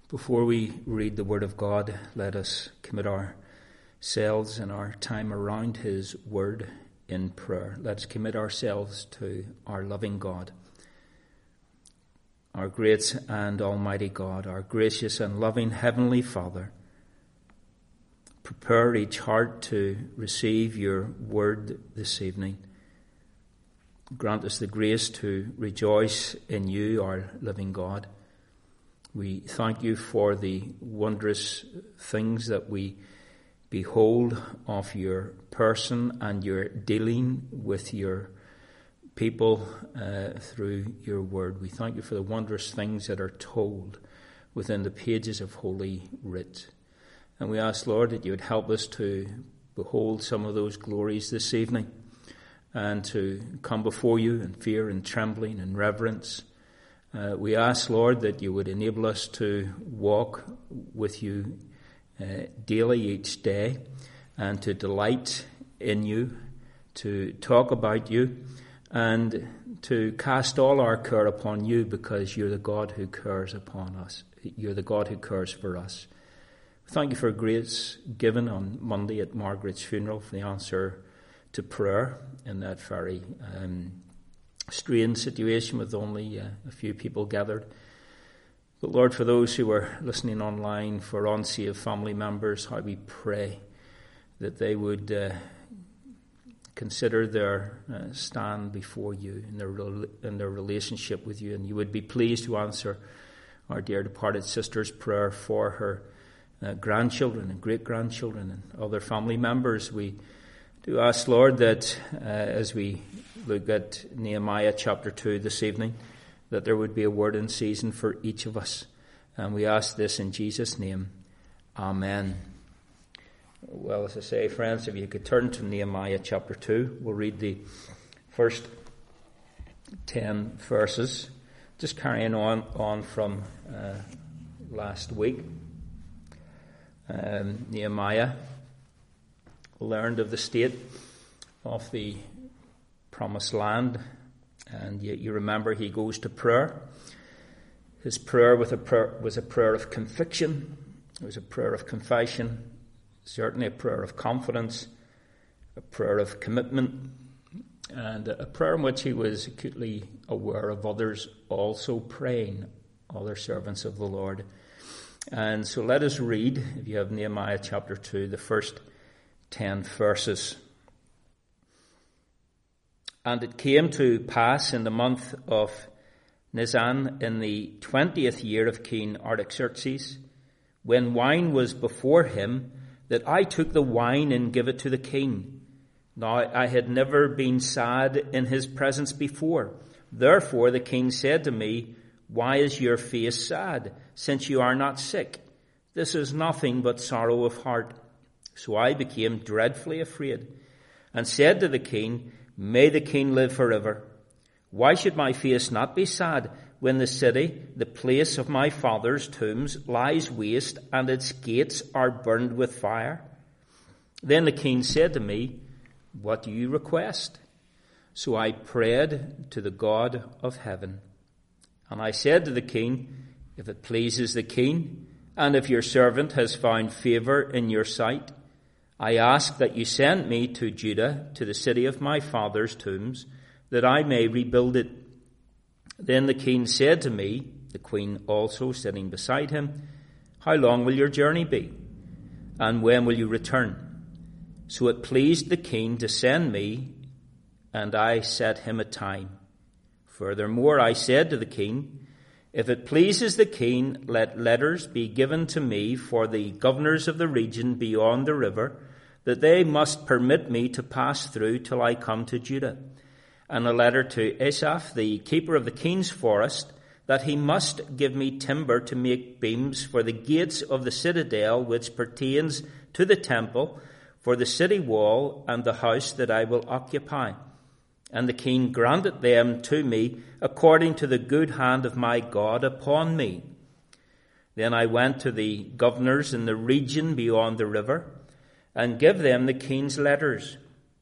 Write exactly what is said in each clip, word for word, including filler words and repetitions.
Before we read the Word of God, let us commit ourselves and our time around His Word in prayer. Let us commit ourselves to our loving God, our great and almighty God, our gracious and loving Heavenly Father. Prepare each heart to receive your Word this evening. Grant us the grace to rejoice in you, our living God. We thank you for the wondrous things that we behold of your person and your dealing with your people uh, through your word. We thank you for the wondrous things that are told within the pages of Holy Writ. And we ask, Lord, that you would help us to behold some of those glories this evening and to come before you in fear and trembling and reverence. Uh, we ask, Lord, that you would enable us to walk with you uh, daily each day and to delight in you, to talk about you, and to cast all our care upon you, because you're the God who cares upon us. You're the God who cares for us. Thank you for grace given on Monday at Margaret's funeral, for the answer to prayer in that very um strange situation with only uh, a few people gathered. But Lord, for those who are listening online, for unsaved family members, how we pray that they would uh, consider their uh, stand before you in their, in their relationship with you, and you would be pleased to answer our dear departed sister's prayer for her uh, grandchildren and great-grandchildren and other family members. We do ask, Lord, that uh, as we look at Nehemiah chapter two this evening, that there would be a word in season for each of us. And we ask this in Jesus' name. Amen. Well, as I say, friends, if you could turn to Nehemiah chapter two, we'll read the first ten verses, just carrying on, on from uh, last week. Um, Nehemiah learned of the state of the promised land, and yet you remember he goes to prayer. His prayer, with a prayer was a prayer of conviction. It was a prayer of confession, certainly a prayer of confidence, a prayer of commitment, and a prayer in which he was acutely aware of others also praying, other servants of the Lord. And so let us read, if you have Nehemiah chapter two, the first ten verses. And it came to pass in the month of Nisan, in the twentieth year of King Artaxerxes, when wine was before him, that I took the wine and gave it to the king. Now I had never been sad in his presence before. Therefore the king said to me, Why is your face sad, since you are not sick? This is nothing but sorrow of heart. So I became dreadfully afraid, and said to the king, May the king live forever. Why should my face not be sad when the city, the place of my father's tombs, lies waste and its gates are burned with fire? Then the king said to me, What do you request? So I prayed to the God of heaven. And I said to the king, If it pleases the king, and if your servant has found favor in your sight, I ask that you send me to Judah, to the city of my father's tombs, that I may rebuild it. Then the king said to me, the queen also sitting beside him, How long will your journey be? And when will you return? So it pleased the king to send me, and I set him a time. Furthermore, I said to the king, If it pleases the king, let letters be given to me for the governors of the region beyond the river, that they must permit me to pass through till I come to Judah. And a letter to Asaph, the keeper of the king's forest, that he must give me timber to make beams for the gates of the citadel which pertains to the temple, for the city wall and the house that I will occupy. And the king granted them to me according to the good hand of my God upon me. Then I went to the governors in the region beyond the river, and give them the king's letters.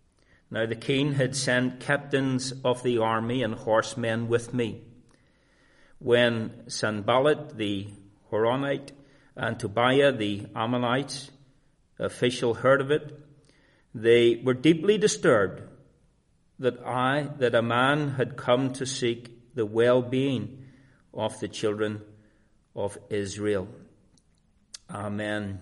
Now the king had sent captains of the army and horsemen with me. When Sanballat the Horonite, and Tobiah the Ammonites, official, heard of it. They were deeply disturbed that I, that a man had come to seek the well-being of the children of Israel. Amen.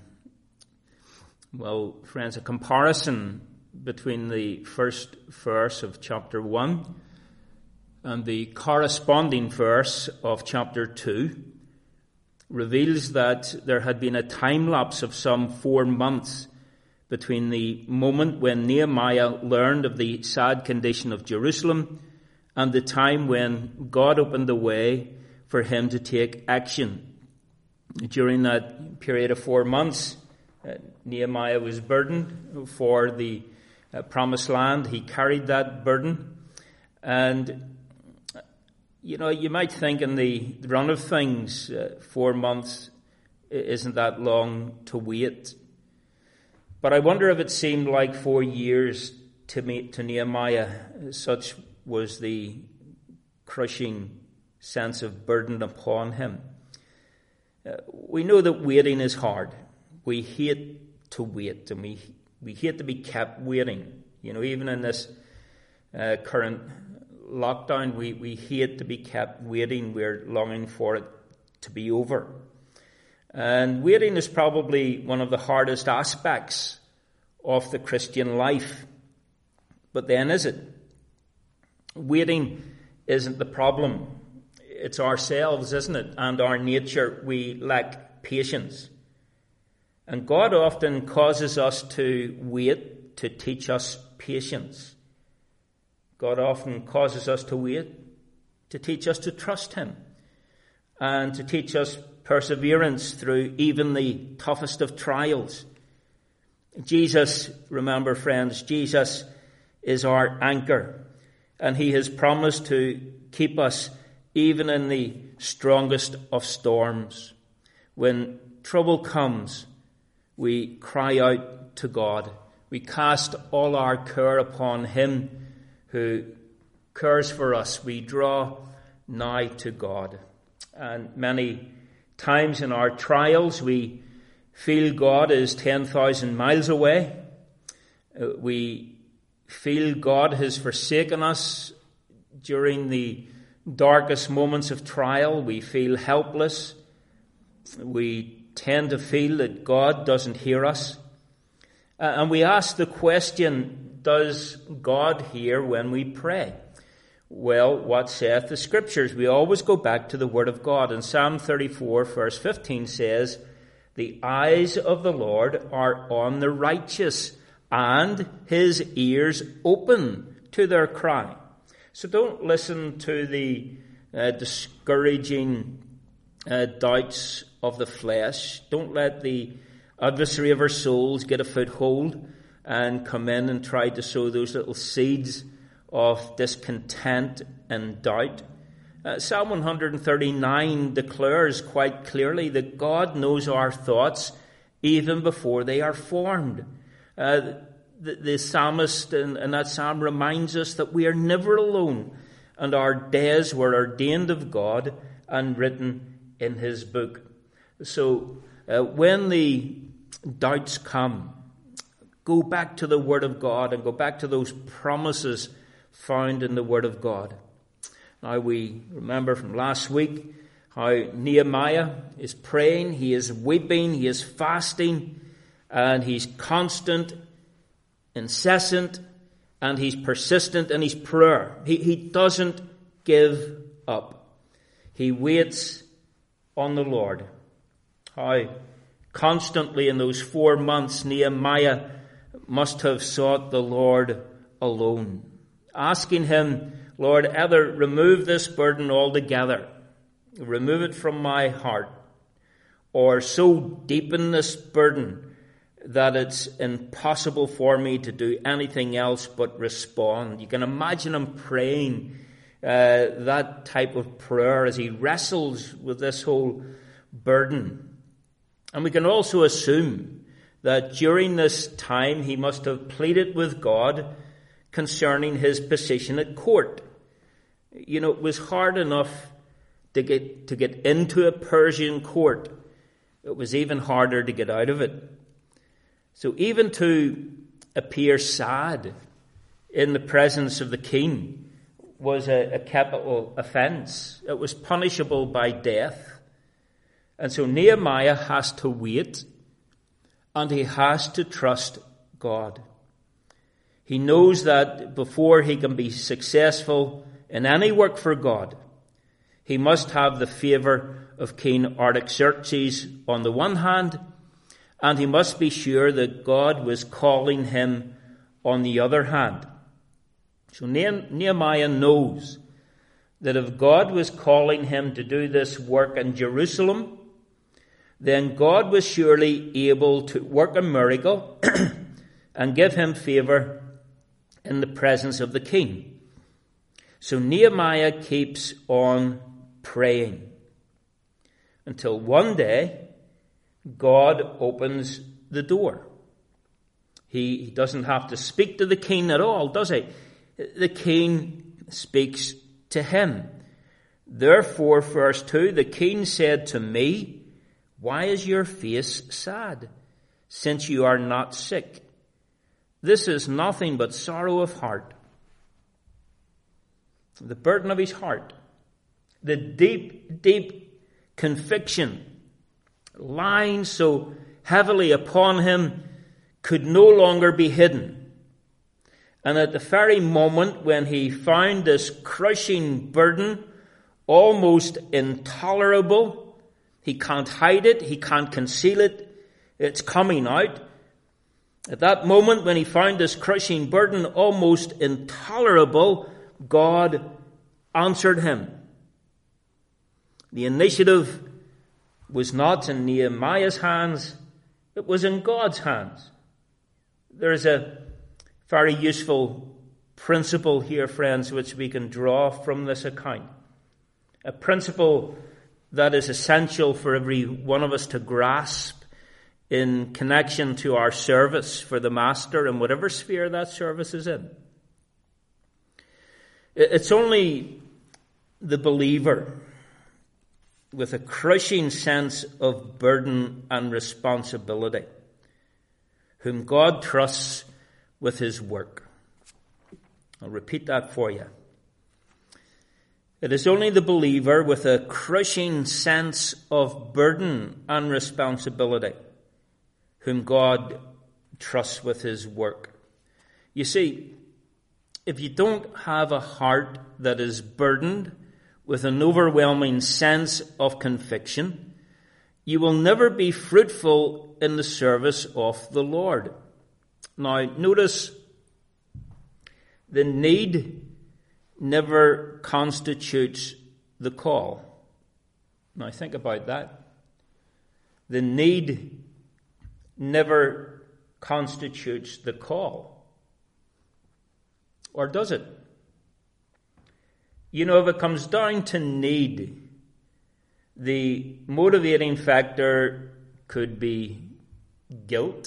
Well, friends, a comparison between the first verse of chapter one and the corresponding verse of chapter two reveals that there had been a time lapse of some four months between the moment when Nehemiah learned of the sad condition of Jerusalem and the time when God opened the way for him to take action. During that period of four months, uh, Nehemiah was burdened for the uh, promised land. He carried that burden. And, you know, you might think in the run of things, uh, four months isn't that long to wait. But I wonder if it seemed like four years to me, to Nehemiah. Such was the crushing sense of burden upon him. Uh, we know that waiting is hard. We hate to wait, and we we hate to be kept waiting. You know, even in this uh, current lockdown, we, we hate to be kept waiting. We're longing for it to be over. And waiting is probably one of the hardest aspects of the Christian life. But then is it? Waiting isn't the problem. It's ourselves, isn't it? And our nature. We lack patience. And God often causes us to wait to teach us patience. God often causes us to wait to teach us to trust him and to teach us perseverance through even the toughest of trials. Jesus, remember friends, Jesus is our anchor, and he has promised to keep us even in the strongest of storms. When trouble comes, we cry out to God. We cast all our care upon him who cares for us. We draw nigh to God. And many times in our trials, we feel God is ten thousand miles away. Uh, we feel God has forsaken us during the darkest moments of trial. We feel helpless. We tend to feel that God doesn't hear us. Uh, and we ask the question, does God hear when we pray? Well, what saith the Scriptures? We always go back to the Word of God. And Psalm thirty-four, verse fifteen says, the eyes of the Lord are on the righteous, and his ears open to their cry. So don't listen to the uh, discouraging uh, doubts of the flesh. Don't let the adversary of our souls get a foothold and come in and try to sow those little seeds of discontent and doubt. Uh, Psalm one thirty-nine declares quite clearly that God knows our thoughts even before they are formed. Uh, the, the psalmist in, in that psalm reminds us that we are never alone, and our days were ordained of God and written in his book. So uh, when the doubts come, go back to the Word of God and go back to those promises found in the Word of God. Now we remember from last week how Nehemiah is praying, he is weeping, he is fasting, and he's constant, incessant, and he's persistent in his prayer. He, he doesn't give up. He waits on the Lord. How constantly in those four months Nehemiah must have sought the Lord alone, asking him, Lord, either remove this burden altogether, remove it from my heart, or so deepen this burden that it's impossible for me to do anything else but respond. You can imagine him praying uh, that type of prayer as he wrestles with this whole burden. And we can also assume that during this time he must have pleaded with God concerning his position at court. You know, it was hard enough to get to get into a Persian court it was even harder to get out of it. So even to appear sad in the presence of the king was a, a capital offense. It was punishable by death. And so Nehemiah has to wait, and he has to trust God. He knows that before he can be successful in any work for God, he must have the favor of King Artaxerxes on the one hand, and he must be sure that God was calling him on the other hand. So Nehemiah knows that if God was calling him to do this work in Jerusalem, then God was surely able to work a miracle and give him favor in the presence of the king. So Nehemiah keeps on praying until one day God opens the door. He, he doesn't have to speak to the king at all, does he? The king speaks to him. Therefore, verse two, the king said to me, "Why is your face sad, since you are not sick? This is nothing but sorrow of heart." The burden of his heart, the deep, deep conviction lying so heavily upon him could no longer be hidden. And at the very moment when he found this crushing burden almost intolerable, he can't hide it, he can't conceal it, it's coming out. At that moment when he found this crushing burden almost intolerable, God answered him. The initiative was not in Nehemiah's hands, it was in God's hands. There is a very useful principle here, friends, which we can draw from this account. A principle that is essential for every one of us to grasp in connection to our service for the Master in whatever sphere that service is in. It's only the believer with a crushing sense of burden and responsibility whom God trusts with his work. I'll repeat that for you. It is only the believer with a crushing sense of burden and responsibility whom God trusts with his work. You see, if you don't have a heart that is burdened with an overwhelming sense of conviction, you will never be fruitful in the service of the Lord. Now, notice the need never constitutes the call. Now, think about that. The need never constitutes the call. Or does it? You know, if it comes down to need, the motivating factor could be guilt.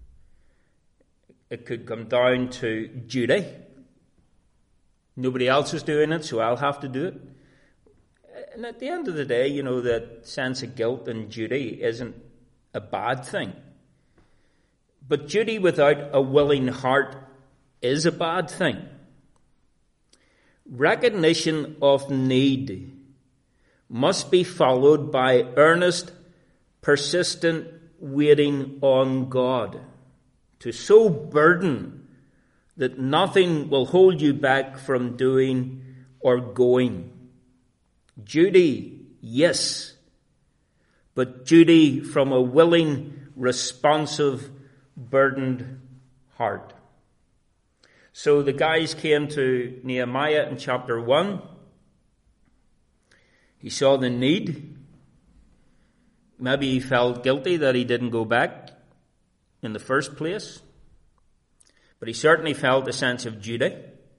It could come down to duty. Nobody else is doing it, so I'll have to do it. And at the end of the day, you know, that sense of guilt and duty isn't a bad thing. But duty without a willing heart is a bad thing. Recognition of need must be followed by earnest, persistent waiting on God to so burden that nothing will hold you back from doing or going. Duty, yes, but duty from a willing, responsive, burdened heart. So the guys came to Nehemiah in chapter one. He saw the need. Maybe he felt guilty that he didn't go back in the first place. But he certainly felt a sense of duty.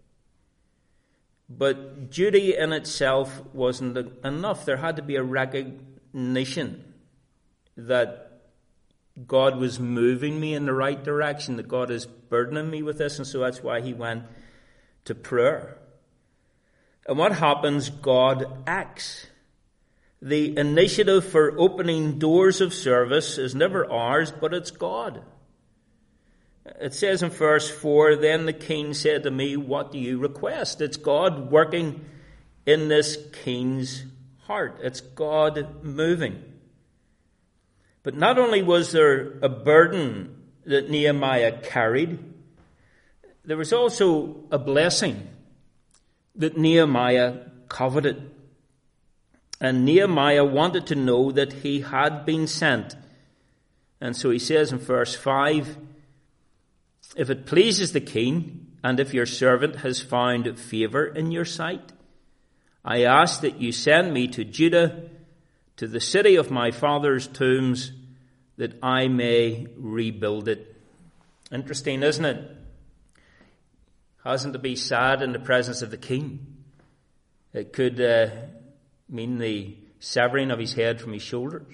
But duty in itself wasn't enough. There had to be a recognition that God was moving me in the right direction, that God is burdening me with this, and so that's why he went to prayer. And what happens? God acts. The initiative for opening doors of service is never ours, but it's God. It says in verse four, then the king said to me, what do you request? It's God working in this king's heart. It's God moving. But not only was there a burden that Nehemiah carried, there was also a blessing that Nehemiah coveted. And Nehemiah wanted to know that he had been sent. And so he says in verse five, if it pleases the king, and if your servant has found favor in your sight, I ask that you send me to Judah, to the city of my father's tombs, that I may rebuild it. Interesting, isn't it? Hasn't to be sad in the presence of the king. It could uh, mean the severing of his head from his shoulders.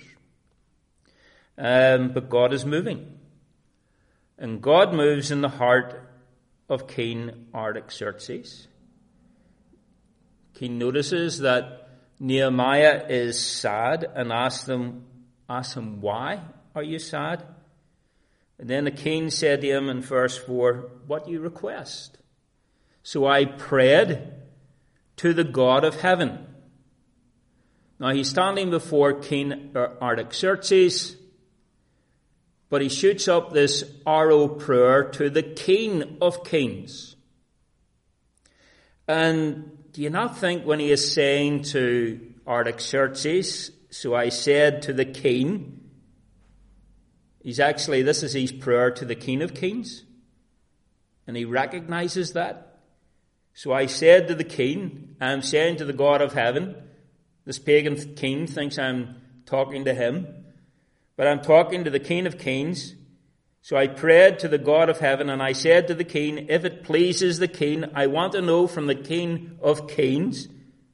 Um, but God is moving. And God moves in the heart of King Artaxerxes. King notices that Nehemiah is sad and asks him, asks him, why are you sad? And then the king said to him in verse four, what do you request? So I prayed to the God of heaven. Now he's standing before King Artaxerxes, but he shoots up this arrow prayer to the King of Kings. And do you not think when he is saying to Artaxerxes, so I said to the king, he's actually, this is his prayer to the King of Kings. And he recognizes that. So I said to the king, I'm saying to the God of heaven, this pagan king thinks I'm talking to him, but I'm talking to the King of Kings. So I prayed to the God of heaven, and I said to the king, if it pleases the king, I want to know from the King of Kings,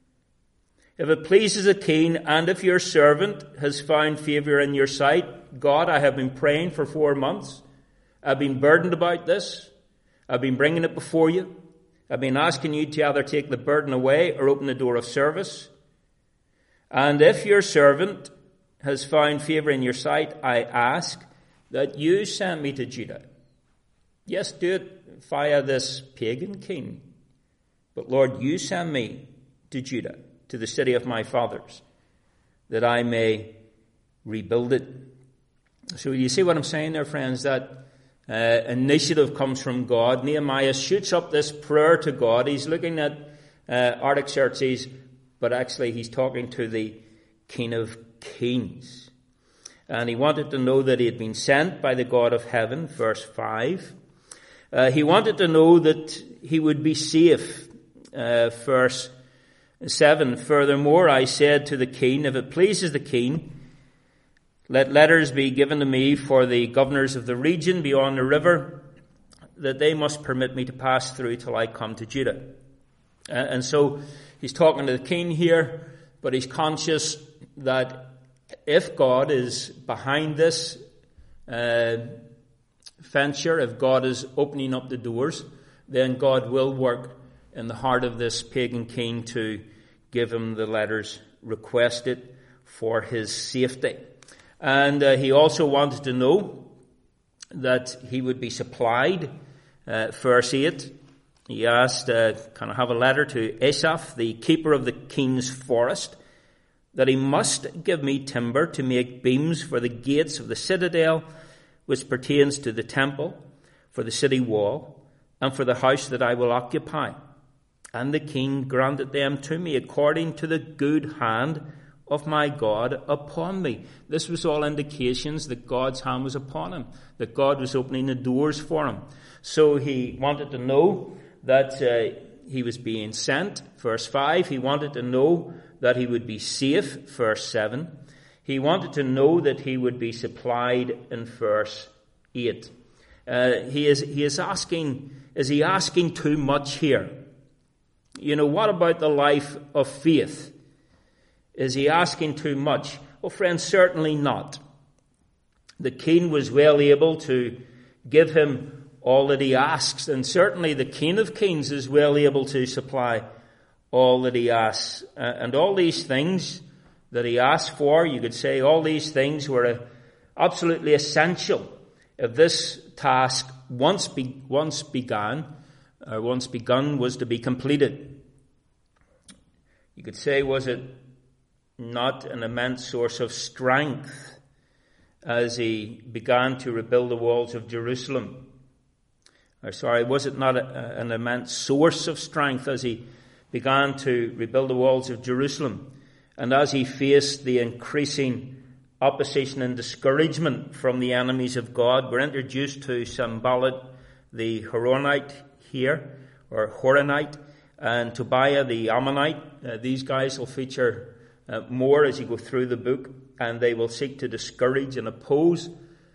if it pleases the king, and if your servant has found favor in your sight, God, I have been praying for four months. I've been burdened about this. I've been bringing it before you. I've been asking you to either take the burden away or open the door of service. And if your servant has found favor in your sight, I ask that you send me to Judah. Yes, do it via this pagan king. But Lord, you send me to Judah, to the city of my fathers, that I may rebuild it. So you see what I'm saying there, friends, that uh, initiative comes from God. Nehemiah shoots up this prayer to God. He's looking at uh, Artaxerxes, but actually he's talking to the King of Kings. And he wanted to know that he had been sent by the God of heaven, verse five. Uh, he wanted to know that he would be safe, uh, verse seven. Furthermore, I said to the king, if it pleases the king, let letters be given to me for the governors of the region beyond the river, that they must permit me to pass through till I come to Judah. Uh, and so he's talking to the king here, but he's conscious that if God is behind this uh, venture, if God is opening up the doors, then God will work in the heart of this pagan king to give him the letters requested for his safety. And uh, he also wanted to know that he would be supplied. Uh, verse eight, he asked, uh, can I have a letter to Asaph, the keeper of the king's forest, that he must give me timber to make beams for the gates of the citadel, which pertains to the temple, for the city wall, and for the house that I will occupy. And the king granted them to me according to the good hand of my God upon me. This was all indications that God's hand was upon him, that God was opening the doors for him. So he wanted to know that uh, he was being sent, verse five. He wanted to know that he would be safe, verse seven. He wanted to know that he would be supplied in verse eight. Uh, he is he is asking, is he asking too much here? You know, what about the life of faith? Is he asking too much? Well, friends, certainly not. The king was well able to give him all that he asks, and certainly the King of Kings is well able to supply all that he asks. Uh, and all these things that he asked for. You could say all these things were absolutely essential if this task, once be, once began, or once begun, was to be completed. You could say, was it not an immense source of strength as he began to rebuild the walls of Jerusalem? Or sorry, was it not a, an immense source of strength as he began to rebuild the walls of Jerusalem? And as he faced the increasing opposition and discouragement from the enemies of God, we're introduced to Sanballat the Horonite here, or Horonite, and Tobiah the Ammonite. Uh, these guys will feature uh, more as you go through the book, and they will seek to discourage and oppose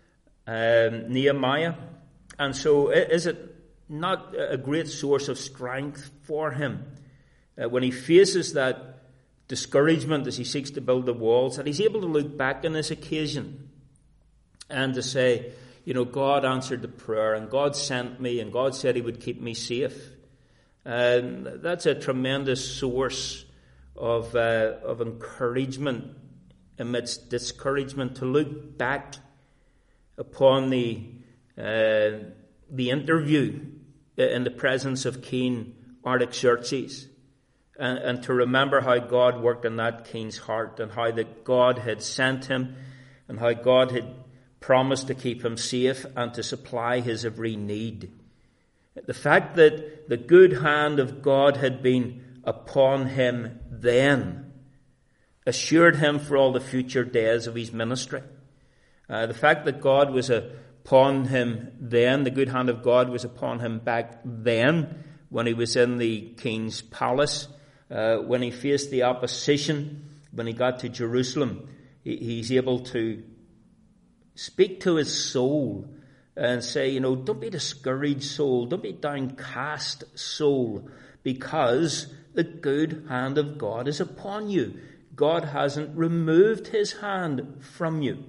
um, Nehemiah. And so is it not a great source of strength for him uh, when he faces that discouragement as he seeks to build the walls, that he's able to look back on this occasion and to say, you know, God answered the prayer, and God sent me, and God said he would keep me safe. And that's a tremendous source of uh, of encouragement amidst discouragement, to look back upon the uh, the interview in the presence of King Artaxerxes, and, and to remember how God worked in that king's heart, and how that God had sent him, and how God had promised to keep him safe and to supply his every need. The fact that the good hand of God had been upon him then assured him for all the future days of his ministry. Uh, the fact that God was upon him then, the good hand of God was upon him back then when he was in the king's palace, uh, when he faced the opposition, when he got to Jerusalem, he, he's able to speak to his soul and say, you know, don't be discouraged, soul. Don't be downcast, soul, because the good hand of God is upon you. God hasn't removed his hand from you.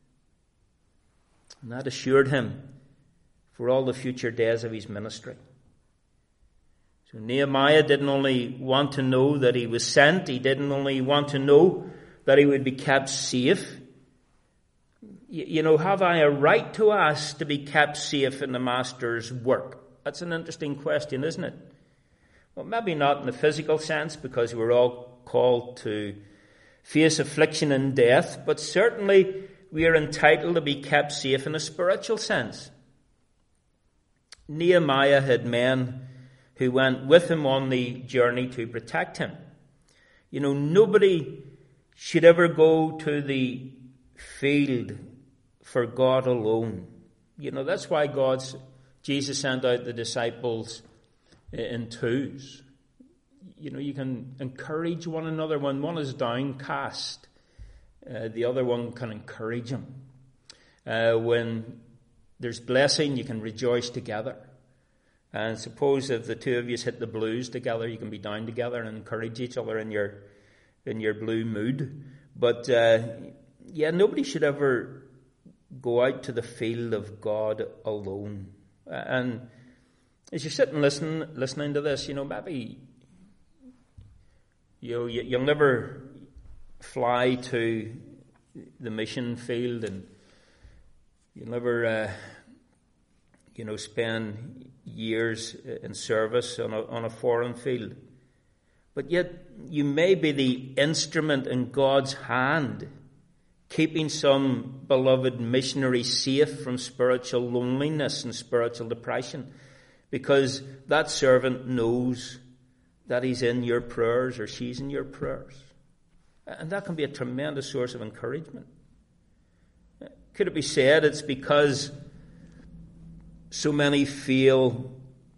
And that assured him for all the future days of his ministry. So Nehemiah didn't only want to know that he was sent. He didn't only want to know that he would be kept safe. You know, have I a right to ask to be kept safe in the Master's work? That's an interesting question, isn't it? Well, maybe not in the physical sense, because we're all called to face affliction and death, but certainly we are entitled to be kept safe in a spiritual sense. Nehemiah had men who went with him on the journey to protect him. You know, nobody should ever go to the field for God alone. You know, that's why God's Jesus sent out the disciples in twos. You know, you can encourage one another. When one is downcast, uh, the other one can encourage him. Uh, when there's blessing, you can rejoice together. And suppose if the two of you hit the blues together, you can be down together and encourage each other in your in your blue mood. But uh, yeah, nobody should ever go out to the field of God alone. And as you sit and listen, listening to this, you know, maybe you know, you'll never fly to the mission field, and you'll never, uh, you know, spend years in service on a, on a foreign field. But yet, you may be the instrument in God's hand, keeping some beloved missionary safe from spiritual loneliness and spiritual depression, because that servant knows that he's in your prayers or she's in your prayers. And that can be a tremendous source of encouragement. Could it be said it's because so many feel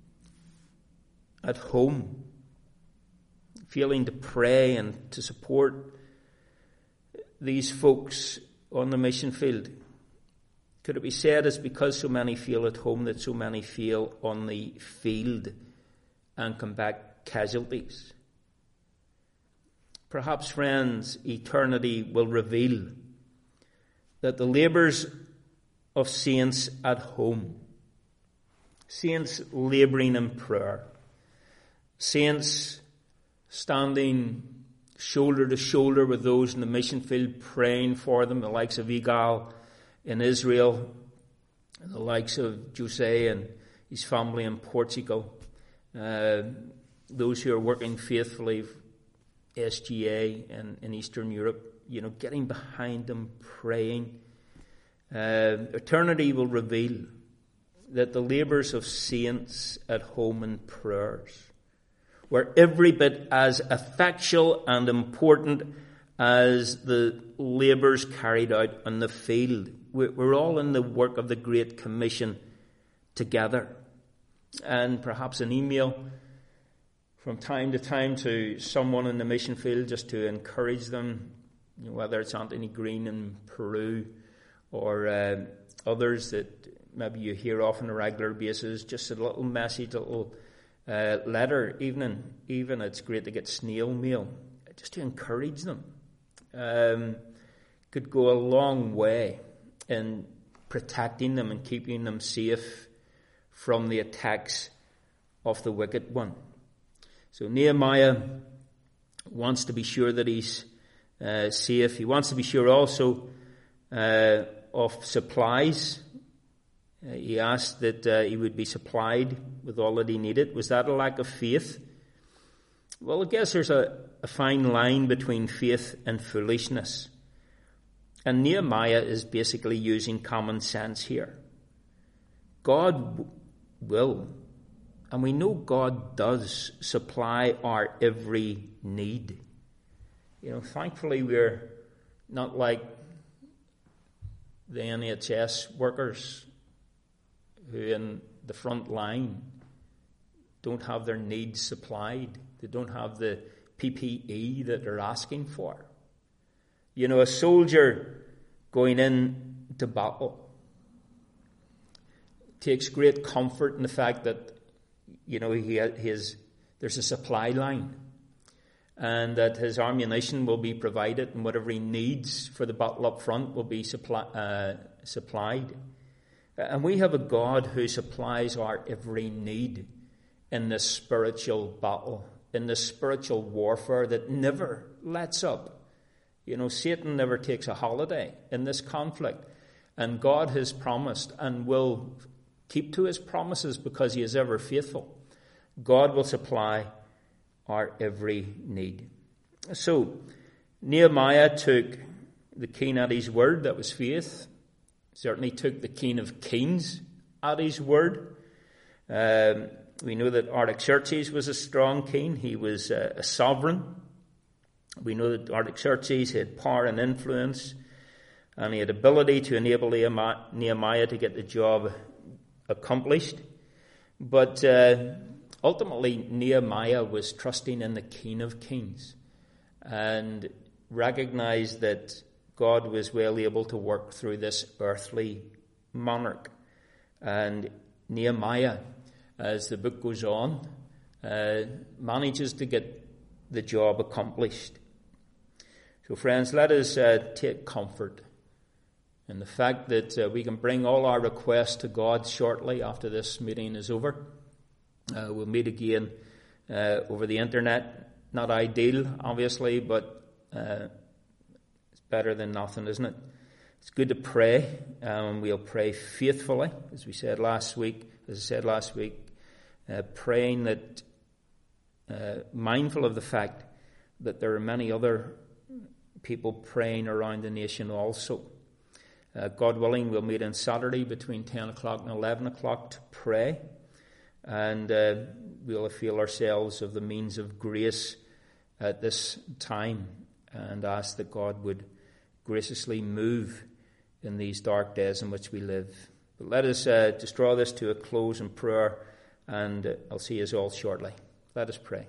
at home, feeling to pray and to support these folks on the mission field? Could it be said it's because so many feel at home that so many feel on the field and come back casualties? Perhaps, friends, eternity will reveal that the labours of saints at home, saints labouring in prayer, saints standing shoulder to shoulder with those in the mission field, praying for them, the likes of Igal in Israel, and the likes of Jose and his family in Portugal, uh, those who are working faithfully, S G A in, in Eastern Europe, you know, getting behind them, praying. Uh, eternity will reveal that the labours of saints at home in prayers were every bit as effectual and important as the labours carried out on the field. We're, we're all in the work of the Great Commission together. And perhaps an email from time to time to someone in the mission field just to encourage them, you know, whether it's Anthony Green in Peru or uh, others that maybe you hear off on a regular basis, just a little message, a little uh, letter, even, even it's great to get snail mail, just to encourage them. Um, could go a long way in protecting them and keeping them safe from the attacks of the wicked one. So Nehemiah wants to be sure that he's uh, safe. He wants to be sure also uh, of supplies. Uh, he asked that uh, he would be supplied with all that he needed. Was that a lack of faith? Well, I guess there's a, a fine line between faith and foolishness. And Nehemiah is basically using common sense here. God w- will, and we know God does, supply our every need. You know, thankfully we're not like the N H S workers who in the front line don't have their needs supplied. They don't have the P P E that they're asking for. You know, a soldier going in to battle takes great comfort in the fact that, you know, he his there's a supply line and that his ammunition will be provided and whatever he needs for the battle up front will be supply, uh, supplied. And we have a God who supplies our every need in this spiritual battle, in this spiritual warfare that never lets up. You know, Satan never takes a holiday in this conflict. And God has promised and will keep to his promises because he is ever faithful. God will supply our every need. So, Nehemiah took the king at his word, that was faith. Certainly took the king of kings at his word. Um, we know that Artaxerxes was a strong king. He was uh, a sovereign. We know that Artaxerxes had power and influence, and he had ability to enable Nehemiah to get the job accomplished. But uh, ultimately, Nehemiah was trusting in the King of Kings and recognized that God was well able to work through this earthly monarch. And Nehemiah, as the book goes on, uh, manages to get the job accomplished. So friends, let us uh, take comfort in the fact that uh, we can bring all our requests to God shortly after this meeting is over. Uh, we'll meet again uh, over the internet. Not ideal, obviously, but uh, it's better than nothing, isn't it? It's good to pray, and um, we'll pray faithfully, as we said last week, as I said last week, uh, praying that, uh, mindful of the fact that there are many other people praying around the nation also. Uh, God willing, we'll meet on Saturday between ten o'clock and eleven o'clock to pray. And uh, we'll feel ourselves of the means of grace at this time and ask that God would graciously move in these dark days in which we live. But let us uh, just draw this to a close in prayer, and uh, I'll see you all shortly. Let us pray.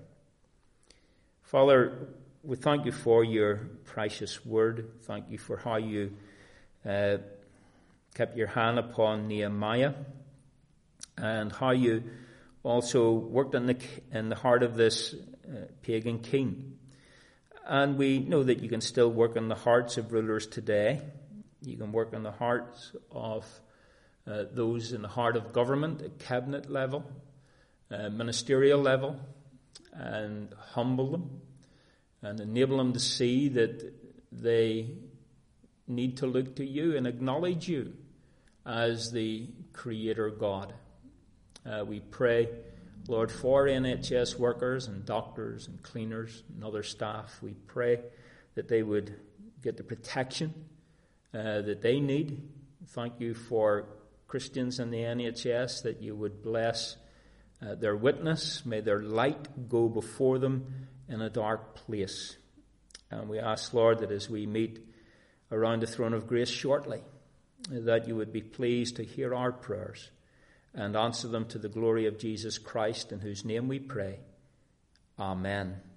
Father, we thank you for your precious word. Thank you for how you uh, kept your hand upon Nehemiah and how you also worked in the, in the heart of this uh, pagan king. And we know that you can still work in the hearts of rulers today. You can work in the hearts of uh, those in the heart of government at cabinet level, uh, ministerial level, and humble them, and enable them to see that they need to look to you and acknowledge you as the Creator God. Uh, we pray, Lord, for N H S workers and doctors and cleaners and other staff. We pray that they would get the protection uh, that they need. Thank you for Christians in the N H S, that you would bless uh, their witness. May their light go before them in a dark place. And we ask, Lord, that as we meet around the throne of grace shortly, that you would be pleased to hear our prayers and answer them to the glory of Jesus Christ, in whose name we pray. Amen.